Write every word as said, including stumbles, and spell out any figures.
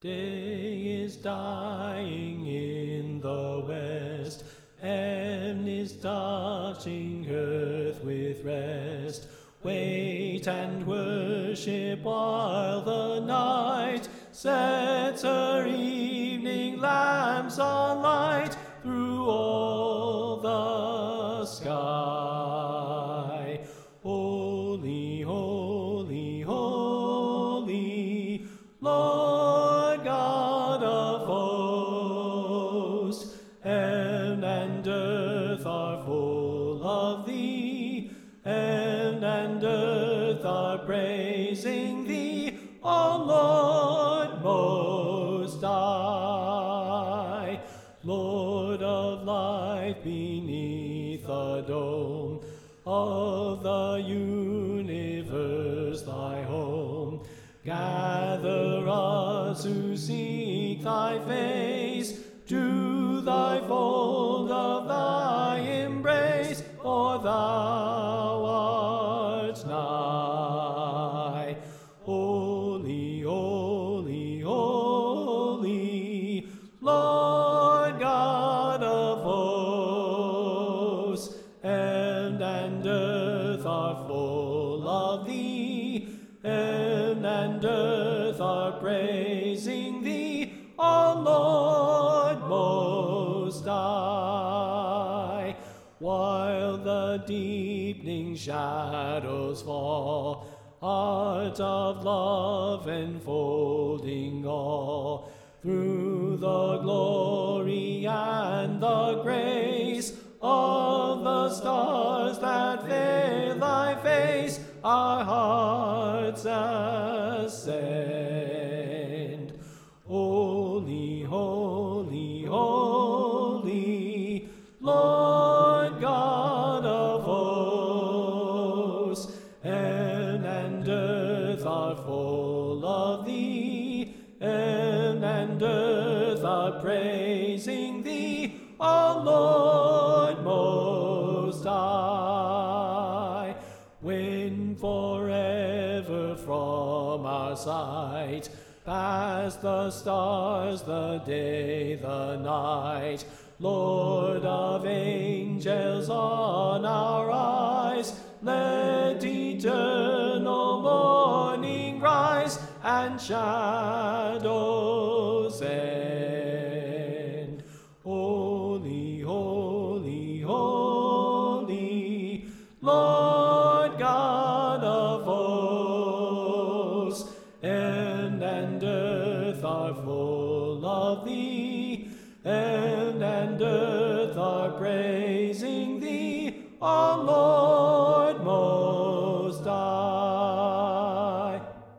Day is dying in the west, and is touching earth with rest. Wait and worship while the night sets her evening lamps alight through all the sky. Holy, holy, holy, Lord God of hosts, heaven and earth are full of thee, heaven and earth are praising thee, O Lord Most High. Lord of light beneath the dome of the universe, thy home. Gather us who seek thy face to thy fold of thy embrace, for thou art nigh. Holy, holy, holy, Lord God of hosts, heaven and earth are full of thee, heaven and earth are praising thee, O Lord Most High. While the deepening shadows fall, heart of love enfolding all, through the glory and the grace of the stars that veil thy face, our hearts ascend. Holy, holy, holy, Lord God of hosts, heaven and earth are full of thee, heaven and earth are praising thee, O Lord Most High. When forever from our sight pass the stars, the day, the night, Lord of angels, on our eyes let eternal morning rise, and shadows end. Holy, holy, holy, Lord God of hosts, heaven and earth are full of thee, heaven and earth are praising thee, O Lord